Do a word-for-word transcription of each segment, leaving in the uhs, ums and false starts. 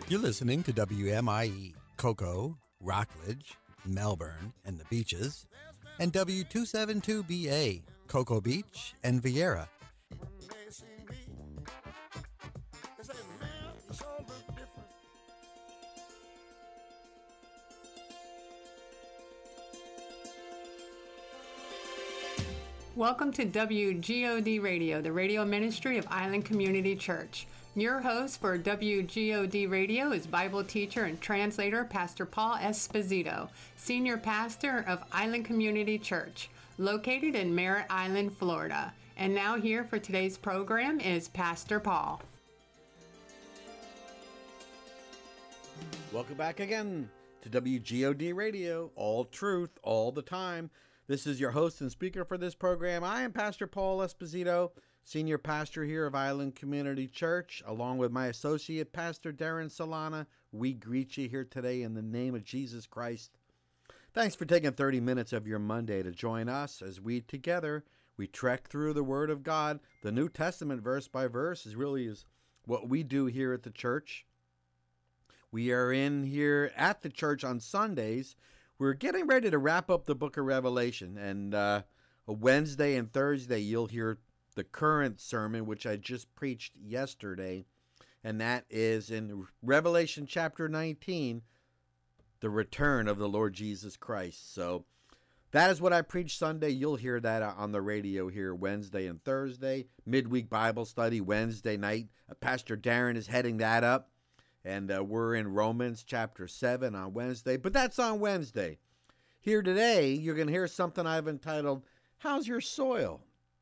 You're listening to W M I E, Cocoa, Rockledge, Melbourne, and the Beaches, and W two seventy-two B A, Cocoa Beach and Vieira. Welcome to W G O D Radio, the radio ministry of Island Community Church. Your host for W G O D Radio is Bible teacher and translator Pastor Paul Esposito, senior pastor of Island Community Church, located in Merritt Island, Florida. And now here for today's program is Pastor Paul. Welcome back again to W G O D Radio, all truth, all the time. This is your host and speaker for this program. I am Pastor Paul Esposito, senior pastor here of Island Community Church, along with my associate, Pastor Darren Solana. We greet you here today in the name of Jesus Christ. Thanks for taking thirty minutes of your Monday to join us as we together, we trek through the Word of God. The New Testament verse by verse is really is what we do here at the church. We are in here at the church on Sundays. We're getting ready to wrap up the book of Revelation, and uh, Wednesday and Thursday you'll hear the current sermon, which I just preached yesterday, and that is in Revelation chapter nineteen, the return of the Lord Jesus Christ. So that is what I preached Sunday. You'll hear that on the radio here Wednesday and Thursday. Midweek Bible study Wednesday night. Uh, Pastor Darren is heading that up. And uh, we're in Romans chapter seven on Wednesday, but that's on Wednesday. Here today, you're going to hear something I've entitled, How's Your Soil?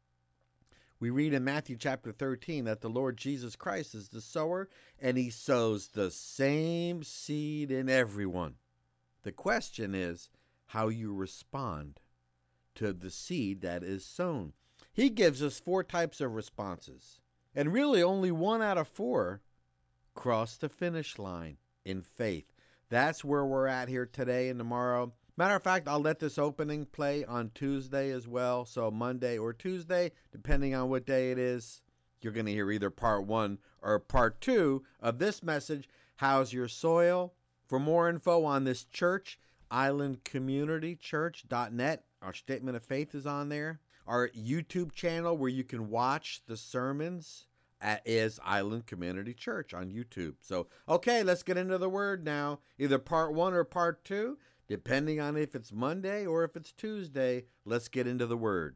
We read in Matthew chapter thirteen that the Lord Jesus Christ is the sower, and he sows the same seed in everyone. The question is how you respond to the seed that is sown. He gives us four types of responses, and really only one out of four cross the finish line in faith. That's where we're at here today and tomorrow. Matter of fact, I'll let this opening play on Tuesday as well. So Monday or Tuesday, depending on what day it is, you're going to hear either part one or part two of this message, How's Your Soil? For more info on this church, island community church dot net. Our statement of faith is on there. Our YouTube channel where you can watch the sermons is Island Community Church on YouTube. So, okay, let's get into the word now. Either part one or part two, depending on if it's Monday or if it's Tuesday. Let's get into the word.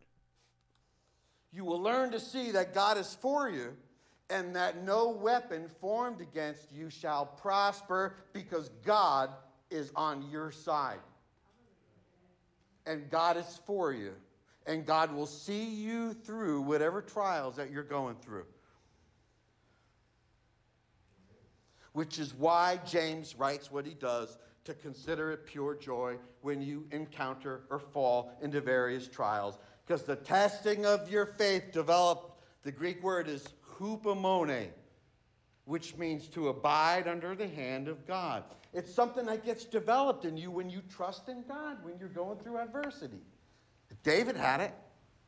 You will learn to see that God is for you and that no weapon formed against you shall prosper because God is on your side. And God is for you. And God will see you through whatever trials that you're going through. Which is why James writes what he does, to consider it pure joy when you encounter or fall into various trials. Because the testing of your faith developed, the Greek word is hupomone, which means to abide under the hand of God. It's something that gets developed in you when you trust in God, when you're going through adversity. David had it.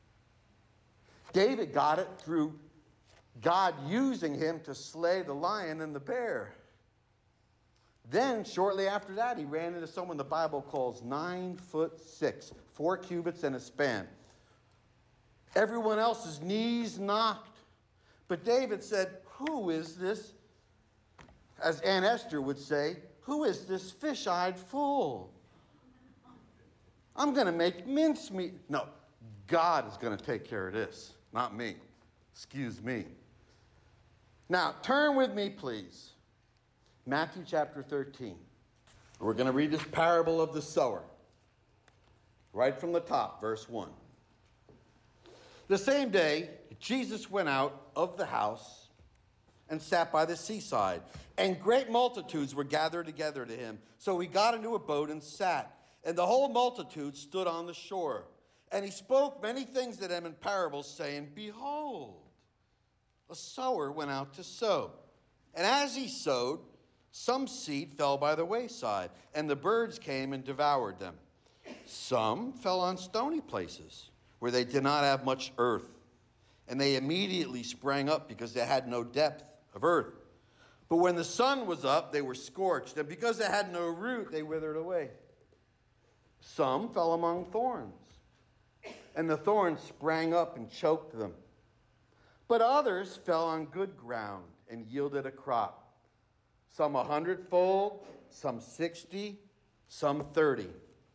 David got it through God using him to slay the lion and the bear. Then, shortly after that, he ran into someone the Bible calls nine foot six, four cubits and a span. Everyone else's knees knocked. But David said, who is this, as Aunt Esther would say, who is this fish-eyed fool? I'm going to make mincemeat. No, God is going to take care of this, not me. Excuse me. Now, turn with me, please. Matthew chapter thirteen. We're going to read this parable of the sower. Right from the top, verse one. The same day, Jesus went out of the house and sat by the seaside, and great multitudes were gathered together to him. So he got into a boat and sat, and the whole multitude stood on the shore. And he spoke many things to them in parables, saying, Behold, a sower went out to sow. And as he sowed, some seed fell by the wayside, and the birds came and devoured them. Some fell on stony places, where they did not have much earth, and they immediately sprang up because they had no depth of earth. But when the sun was up, they were scorched, and because they had no root, they withered away. Some fell among thorns, and the thorns sprang up and choked them. But others fell on good ground and yielded a crop, some a hundredfold, some sixty, some thirty.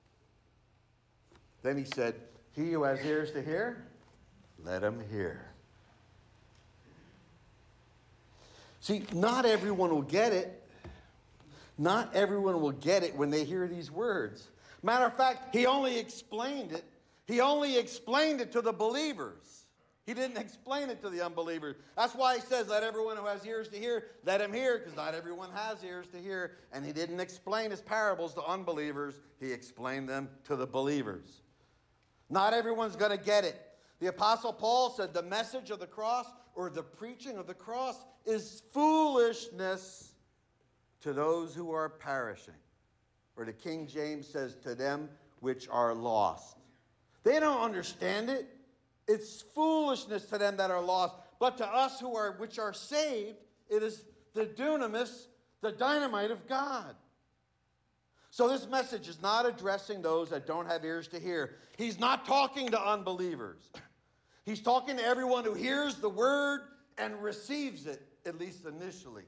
Then he said, he who has ears to hear, let him hear. See, not everyone will get it. Not everyone will get it when they hear these words. Matter of fact, he only explained it. He only explained it to the believers. He didn't explain it to the unbelievers. That's why he says, let everyone who has ears to hear, let him hear, because not everyone has ears to hear. And he didn't explain his parables to unbelievers. He explained them to the believers. Not everyone's going to get it. The Apostle Paul said the message of the cross, or the preaching of the cross, is foolishness to those who are perishing. Or the King James says, to them which are lost. They don't understand it. It's foolishness to them that are lost. But to us who are which are saved, it is the dunamis, the dynamite of God. So this message is not addressing those that don't have ears to hear. He's not talking to unbelievers. He's talking to everyone who hears the word and receives it, at least initially.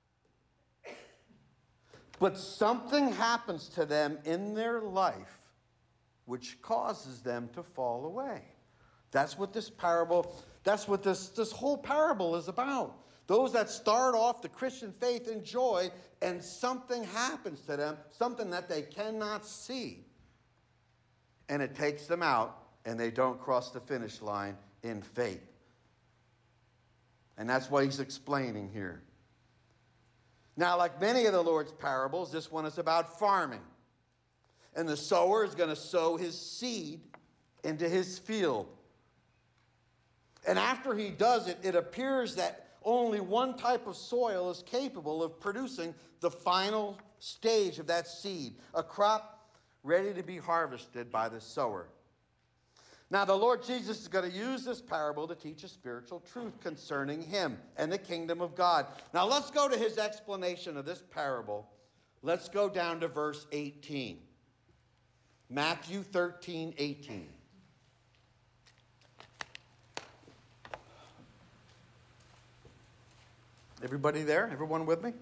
But something happens to them in their life which causes them to fall away. That's what this parable, that's what this, this whole parable is about. Those that start off the Christian faith in joy, and something happens to them, something that they cannot see. And it takes them out, and they don't cross the finish line in faith. And that's what he's explaining here. Now, like many of the Lord's parables, this one is about farming. And the sower is going to sow his seed into his field. And after he does it, it appears that only one type of soil is capable of producing the final stage of that seed, a crop ready to be harvested by the sower. Now, the Lord Jesus is going to use this parable to teach a spiritual truth concerning him and the kingdom of God. Now, let's go to his explanation of this parable. Let's go down to verse eighteen. Matthew thirteen, eighteen. Everybody there? Everyone with me?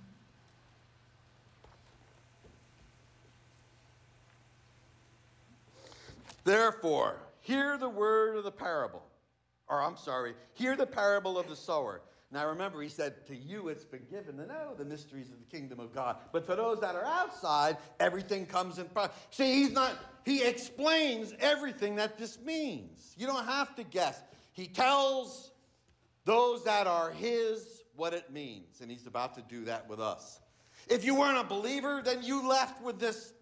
Therefore, hear the word of the parable. Or, I'm sorry, hear the parable of the sower. Now, remember, he said, to you it's been given to know the mysteries of the kingdom of God. But for those that are outside, everything comes in. See, he's not, he explains everything that this means. You don't have to guess. He tells those that are his what it means. And he's about to do that with us. If you weren't a believer, then you left with this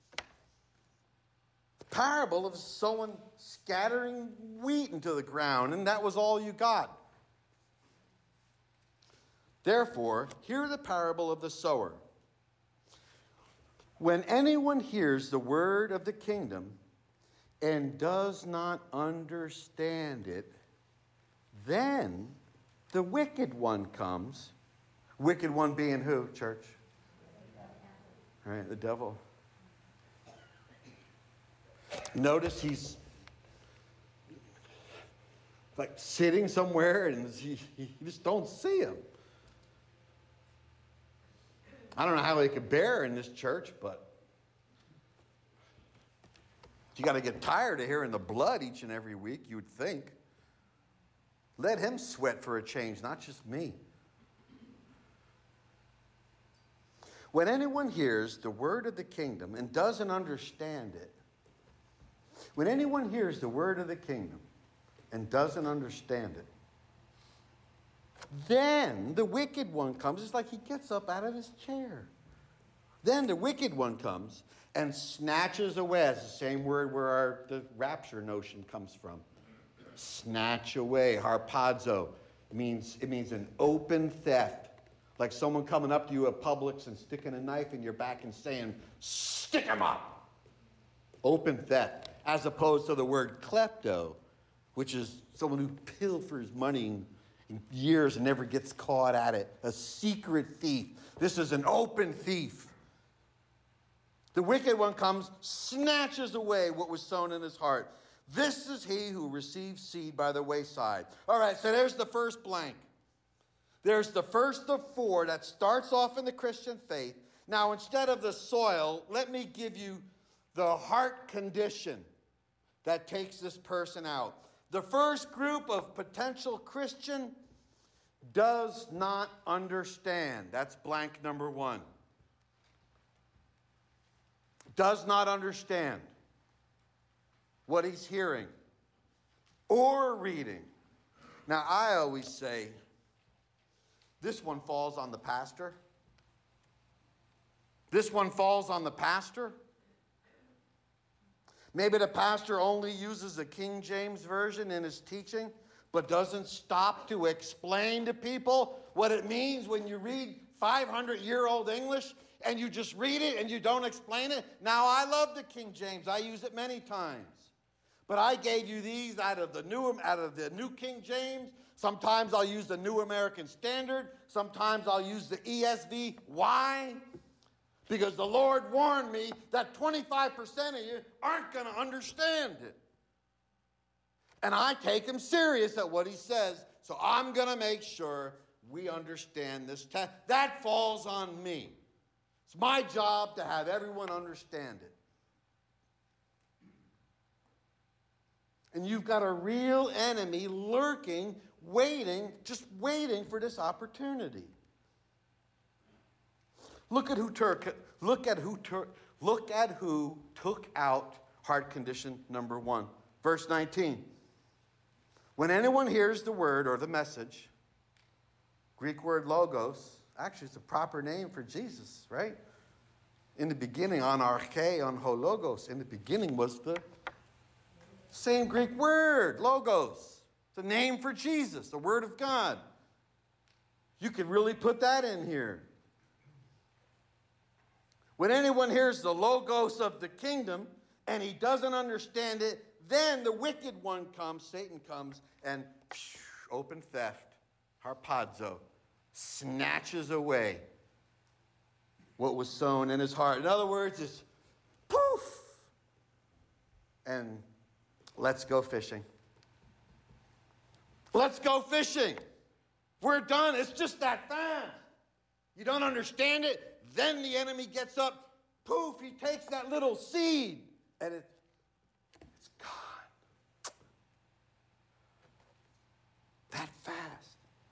parable of someone scattering wheat into the ground, and that was all you got. Therefore, hear the parable of the sower. When anyone hears the word of the kingdom and does not understand it, then the wicked one comes. Wicked one being who, church? All right, the devil. Notice he's like sitting somewhere and he, you just don't see him. I don't know how he could bear in this church, but you got to get tired of hearing the blood each and every week, you would think. Let him sweat for a change, not just me. When anyone hears the word of the kingdom and doesn't understand it, when anyone hears the word of the kingdom and doesn't understand it, then the wicked one comes. It's like he gets up out of his chair. Then the wicked one comes and snatches away. That's the same word where our, the rapture notion comes from. Snatch away. Harpazo means it means an open theft. Like someone coming up to you at Publix and sticking a knife in your back and saying, stick him up. Open theft. As opposed to the word klepto, which is someone who pilfers money years and never gets caught at it. A secret thief. This is an open thief. The wicked one comes, snatches away what was sown in his heart. This is he who receives seed by the wayside. All right, so there's the first blank. There's the first of four that starts off in the Christian faith. Now, instead of the soil, let me give you the heart condition that takes this person out. The first group of potential Christian does not understand. That's blank number one. Does not understand what he's hearing or reading. Now, I always say, this one falls on the pastor. This one falls on the pastor. Maybe the pastor only uses the King James Version in his teaching, but doesn't stop to explain to people what it means when you read five hundred year old English and you just read it and you don't explain it. Now, I love the King James. I use it many times. But I gave you these out of the new, out of the New King James. Sometimes I'll use the New American Standard. Sometimes I'll use the E S V. Why? Because the Lord warned me that twenty-five percent of you aren't going to understand it. And I take him serious at what he says, so I'm going to make sure we understand this text. That falls on me. It's my job to have everyone understand it. And you've got a real enemy lurking, waiting, just waiting for this opportunity. Look at who took, look at who took, look at who took out heart condition number one. Verse nineteen. When anyone hears the word or the message, Greek word logos, actually it's a proper name for Jesus, right? In the beginning, on arche, on hologos, in the beginning was the same Greek word, logos. It's a name for Jesus, the Word of God. You could really put that in here. When anyone hears the logos of the kingdom and he doesn't understand it, then the wicked one comes, Satan comes, and phew, open theft, harpazo, snatches away what was sown in his heart. In other words, it's poof, and let's go fishing. Let's go fishing. We're done. It's just that fast. You don't understand it. Then the enemy gets up. Poof, he takes that little seed. And it, it's gone. That fast.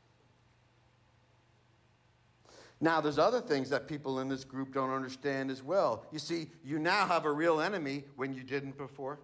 Now, there's other things that people in this group don't understand as well. You see, you now have a real enemy when you didn't before.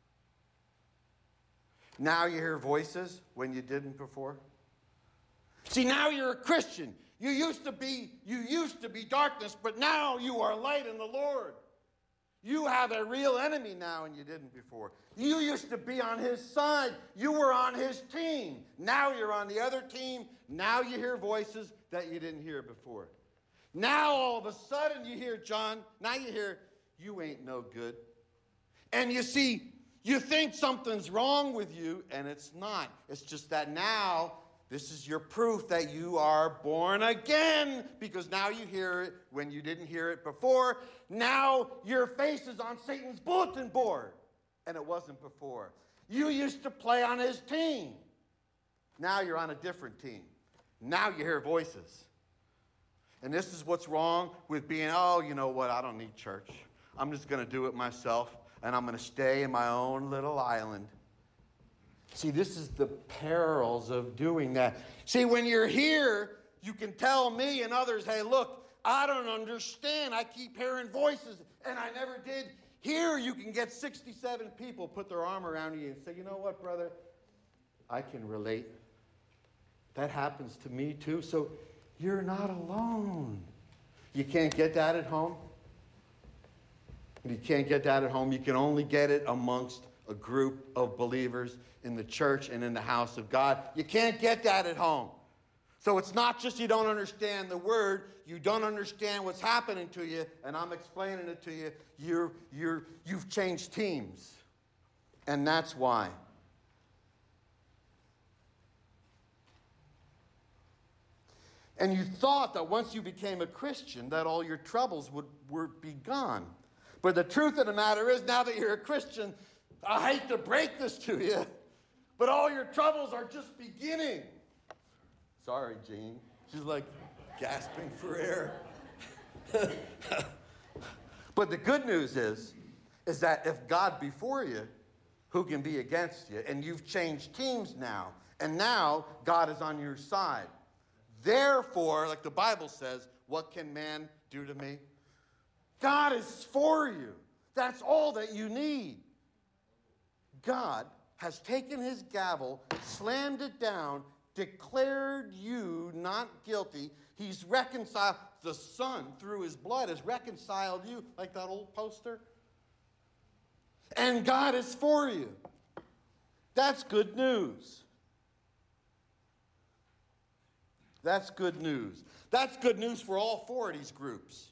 Now you hear voices when you didn't before. See, now you're a Christian. You used to be, you used to be darkness, but now you are light in the Lord. You have a real enemy now and you didn't before. You used to be on his side. You were on his team. Now you're on the other team. Now you hear voices that you didn't hear before. Now all of a sudden you hear, John, now you hear, you ain't no good. And you see, you think something's wrong with you, and it's not. It's just that now, this is your proof that you are born again, because now you hear it when you didn't hear it before. Now your face is on Satan's bulletin board, and it wasn't before. You used to play on his team. Now you're on a different team. Now you hear voices. And this is what's wrong with being, oh, you know what, I don't need church. I'm just going to do it myself. And I'm going to stay in my own little island. See, this is the perils of doing that. See, when you're here, you can tell me and others, hey, look, I don't understand. I keep hearing voices, and I never did. Here, you can get sixty-seven people put their arm around you and say, you know what, brother? I can relate. That happens to me, too. So you're not alone. You can't get that at home. You can't get that at home. You can only get it amongst a group of believers in the church and in the house of God. You can't get that at home. So it's not just you don't understand the word, you don't understand what's happening to you, and I'm explaining it to you. You're, you're, you've changed teams. And that's why. And you thought that once you became a Christian, that all your troubles would, would be gone. But the truth of the matter is, now that you're a Christian, I hate to break this to you, but all your troubles are just beginning. Sorry, Jean. She's like gasping for air. But the good news is, is that if God be for you, who can be against you? And you've changed teams now. And now God is on your side. Therefore, like the Bible says, what can man do to me? God is for you. That's all that you need. God has taken his gavel, slammed it down, declared you not guilty. He's reconciled. The Son, through his blood, has reconciled you, like that old poster. And God is for you. That's good news. That's good news. That's good news for all four of these groups.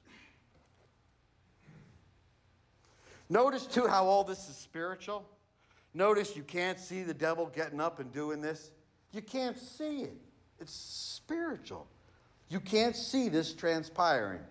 Notice, too, how all this is spiritual. Notice you can't see the devil getting up and doing this. You can't see it. It's spiritual. You can't see this transpiring.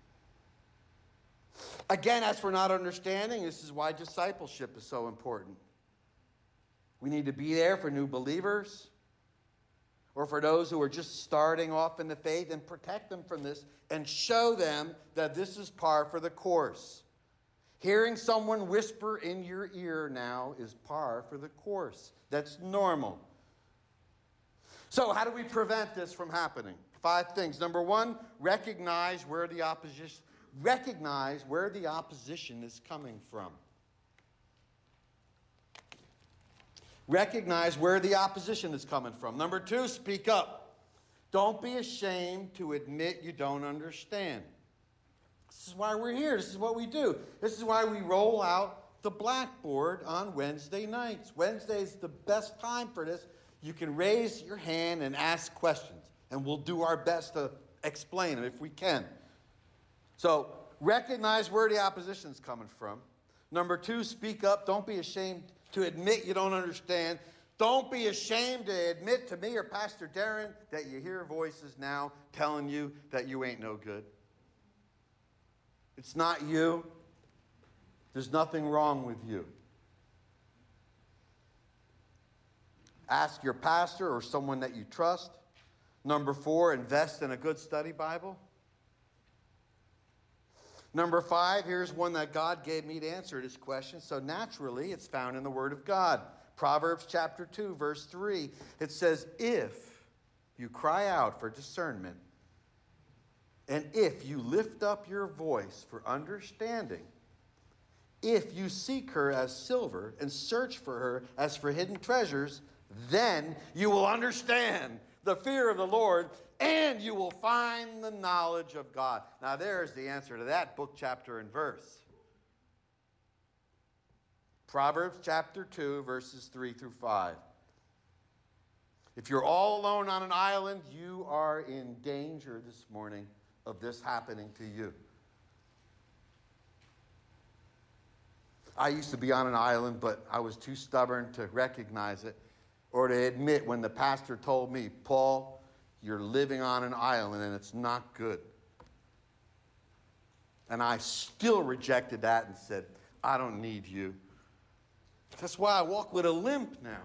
Again, as for not understanding, this is why discipleship is so important. We need to be there for new believers or for those who are just starting off in the faith, and protect them from this and show them that this is par for the course. Hearing someone whisper in your ear now is par for the course. That's normal. So how do we prevent this from happening? Five things. Number one, recognize where the opposition, recognize where the opposition is coming from. Recognize where the opposition is coming from. Number two, speak up. Don't be ashamed to admit you don't understand. This is why we're here. This is what we do. This is why we roll out the blackboard on Wednesday nights. Wednesday is the best time for this. You can raise your hand and ask questions, and we'll do our best to explain them if we can. So recognize where the opposition is coming from. Number two, speak up. Don't be ashamed to admit you don't understand. Don't be ashamed to admit to me or Pastor Darren that you hear voices now telling you that you ain't no good. It's not you. There's nothing wrong with you. Ask your pastor or someone that you trust. Number four, invest in a good study Bible. Number five, here's one that God gave me to answer this question. So naturally, it's found in the Word of God. Proverbs chapter two, verse three. It says, if you cry out for discernment, and if you lift up your voice for understanding, if you seek her as silver and search for her as for hidden treasures, then you will understand the fear of the Lord, and you will find the knowledge of God. Now there's the answer to that book, chapter, and verse. Proverbs chapter two, verses three through five. If you're all alone on an island, you are in danger this morning of this happening to you. I used to be on an island, but I was too stubborn to recognize it or to admit when the pastor told me, Paul, you're living on an island and it's not good. And I still rejected that and said, I don't need you. That's why I walk with a limp now.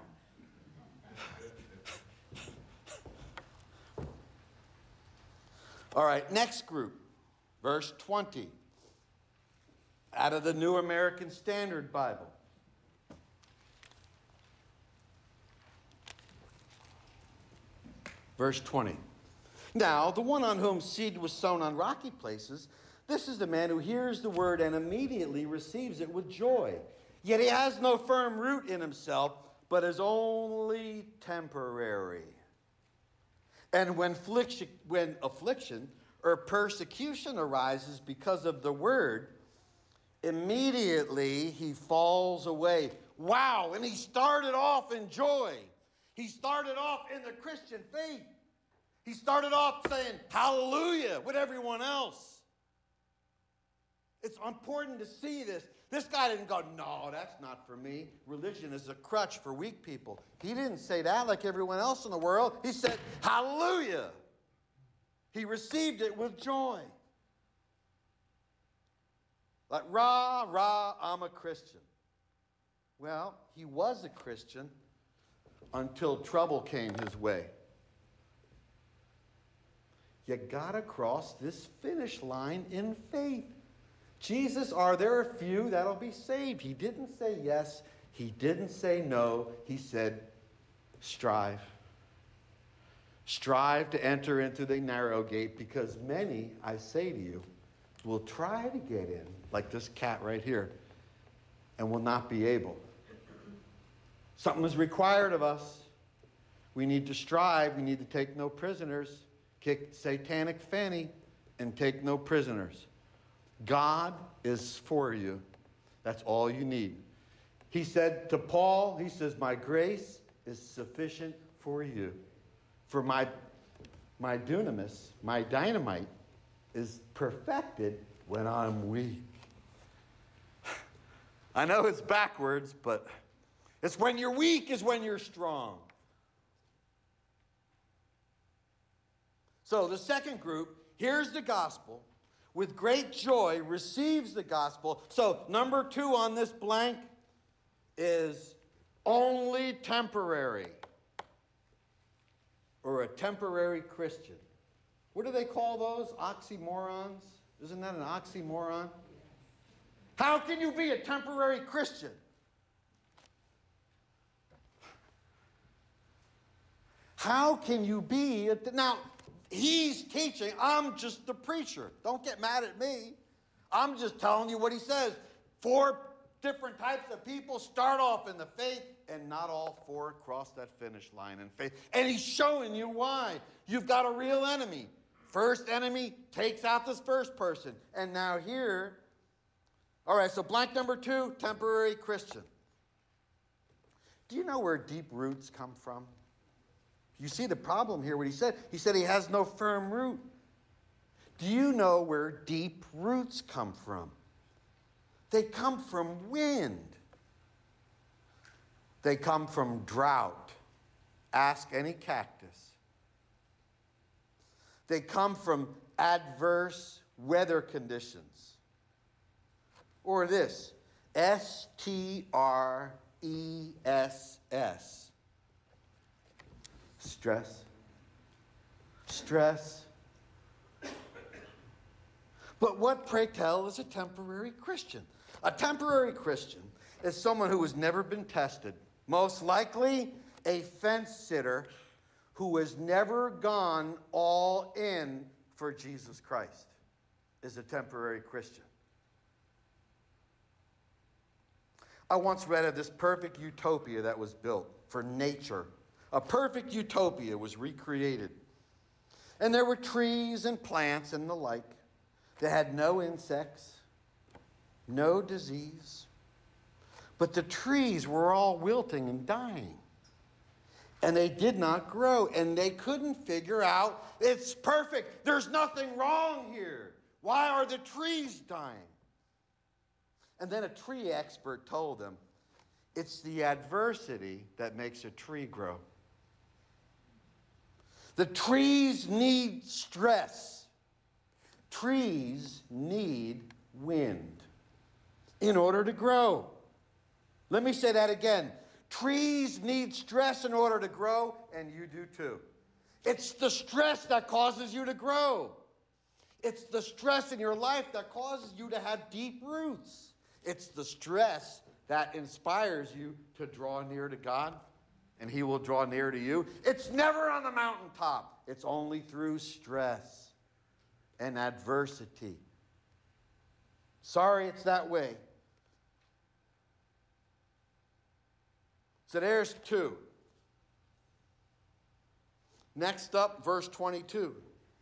All right, next group, verse twenty, out of the New American Standard Bible. Verse twenty. Now, the one on whom seed was sown on rocky places, this is the man who hears the word and immediately receives it with joy. Yet he has no firm root in himself, but is only temporary. And when affliction, when affliction or persecution arises because of the word, immediately he falls away. Wow, and he started off in joy. He started off in the Christian faith. He started off saying hallelujah with everyone else. It's important to see this. This guy didn't go, no, that's not for me. Religion is a crutch for weak people. He didn't say that like everyone else in the world. He said, hallelujah. He received it with joy. Like, rah, rah, I'm a Christian. Well, he was a Christian until trouble came his way. You gotta cross this finish line in faith. Jesus, are there a few that'll be saved? He didn't say yes. He didn't say no. He said, strive. Strive to enter into the narrow gate, because many, I say to you, will try to get in, like this cat right here, and will not be able. Something is required of us. We need to strive. We need to take no prisoners, kick satanic fanny, and take no prisoners. God is for you. That's all you need. He said to Paul, he says, my grace is sufficient for you. For my, my dunamis, my dynamite, is perfected when I'm weak. I know it's backwards, but it's when you're weak is when you're strong. So the second group hears the gospel, with great joy receives the gospel. So number two on this blank is only temporary, or a temporary Christian. What do they call those? Oxymorons? Isn't that an oxymoron? How can you be a temporary Christian? How can you be a... Now, he's teaching. I'm just the preacher. Don't get mad at me. I'm just telling you what he says. Four different types of people start off in the faith, and not all four cross that finish line in faith. And he's showing you why. You've got a real enemy. First enemy takes out this first person. And now here, all right, so blank number two, temporary Christian. Do you know where deep roots come from? You see the problem here, what he said. He said he has no firm root. Do you know where deep roots come from? They come from wind. They come from drought. Ask any cactus. They come from adverse weather conditions. Or this, S T R E S S. Stress. Stress. But what, pray tell, is a temporary Christian? A temporary Christian is someone who has never been tested. Most likely a fence sitter who has never gone all in for Jesus Christ is a temporary Christian. I once read of this perfect utopia that was built for nature. A perfect utopia was recreated. And there were trees and plants and the like. They had no insects, no disease. But the trees were all wilting and dying. And they did not grow. And they couldn't figure out, it's perfect. There's nothing wrong here. Why are the trees dying? And then a tree expert told them, it's the adversity that makes a tree grow. The trees need stress. Trees need wind in order to grow. Let me say that again. Trees need stress in order to grow, and you do too. It's the stress that causes you to grow. It's the stress in your life that causes you to have deep roots. It's the stress that inspires you to draw near to God, and He will draw near to you. It's never on the mountaintop. It's only through stress and adversity. Sorry it's that way. So there's two. Next up, verse twenty-two.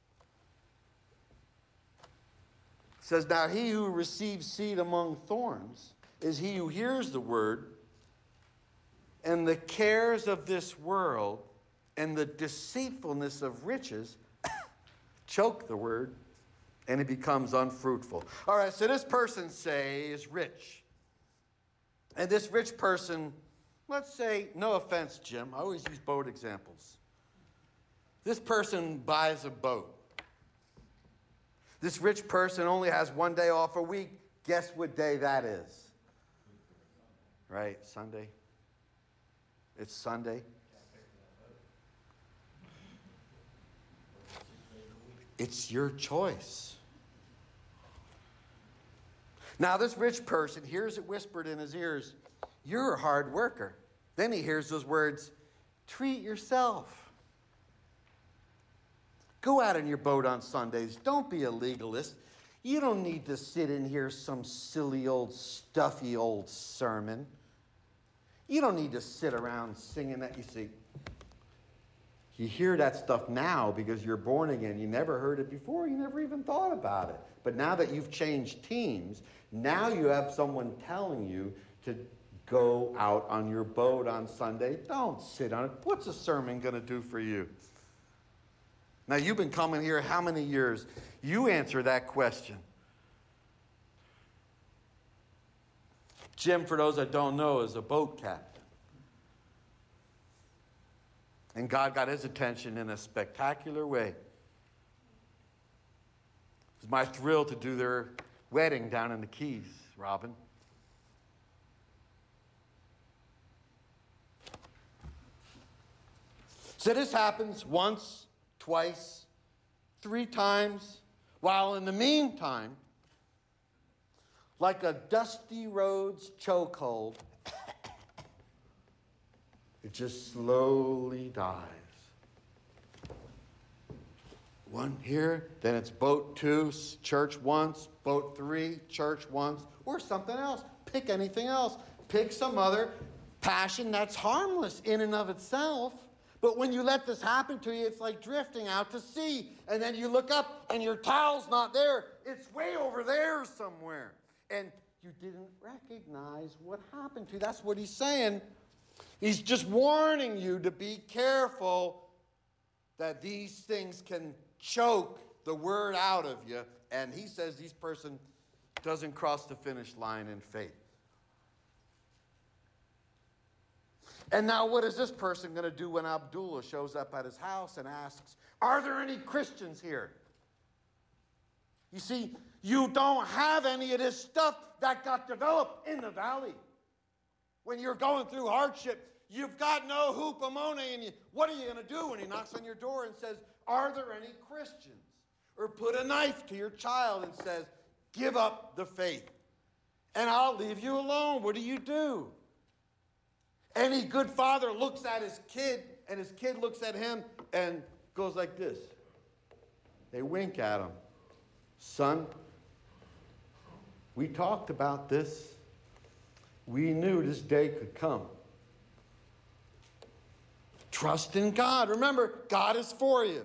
It says, now he who receives seed among thorns is he who hears the word, and the cares of this world and the deceitfulness of riches choke the word, and it becomes unfruitful. All right, so this person, say, is rich. And this rich person, let's say, no offense, Jim, I always use boat examples. This person buys a boat. This rich person only has one day off a week. Guess what day that is? Right, Sunday. It's Sunday. It's your choice. Now, this rich person hears it whispered in his ears, you're a hard worker. Then he hears those words, treat yourself. Go out in your boat on Sundays. Don't be a legalist. You don't need to sit and hear some silly old stuffy old sermon. You don't need to sit around singing that. You see, you hear that stuff now because you're born again. You never heard it before. You never even thought about it. But now that you've changed teams, now you have someone telling you to go out on your boat on Sunday. Don't sit on it. What's a sermon going to do for you? Now, you've been coming here how many years? You answer that question. Jim, for those that don't know, is a boat captain. And God got his attention in a spectacular way. It was my thrill to do their wedding down in the Keys, Robin. So this happens once, twice, three times, while in the meantime, like a dusty road's chokehold, it just slowly dies. One here, then it's boat two, church once, boat three, church once, or something else. Pick anything else. Pick some other passion that's harmless in and of itself. But when you let this happen to you, it's like drifting out to sea. And then you look up and your towel's not there. It's way over there somewhere. And you didn't recognize what happened to you. That's what he's saying. He's just warning you to be careful that these things can choke the word out of you. And he says this person doesn't cross the finish line in faith. And now what is this person going to do when Abdullah shows up at his house and asks, are there any Christians here? You see, you don't have any of this stuff that got developed in the valley. When you're going through hardship, you've got no hupamone, and you, what are you going to do when he knocks on your door and says, are there any Christians? Or put a knife to your child and says, give up the faith, and I'll leave you alone. What do you do? Any good father looks at his kid, and his kid looks at him and goes like this. They wink at him. Son, we talked about this. We knew this day could come. Trust in God. Remember, God is for you.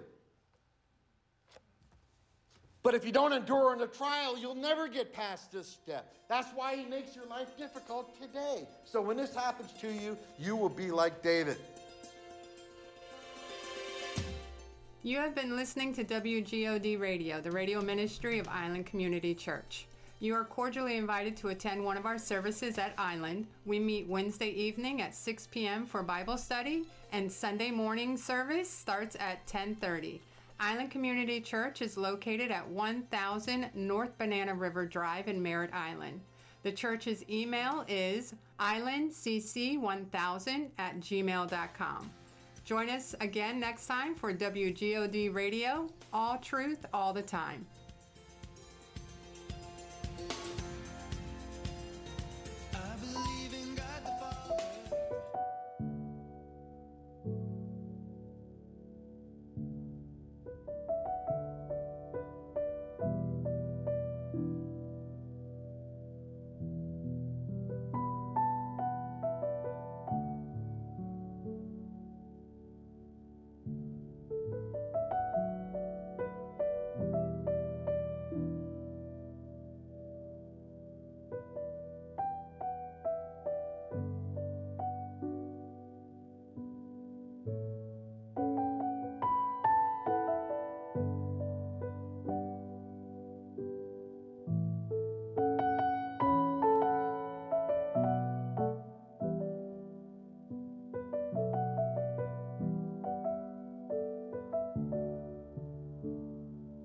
But if you don't endure in the trial, you'll never get past this step. That's why he makes your life difficult today. So when this happens to you, you will be like David. You have been listening to W G O D Radio, the radio ministry of Island Community Church. You are cordially invited to attend one of our services at Island. We meet Wednesday evening at six p.m. for Bible study, and Sunday morning service starts at ten thirty. Island Community Church is located at one thousand North Banana River Drive in Merritt Island. The church's email is island c c one thousand at gmail dot com. Join us again next time for W G O D Radio, all truth, all the time.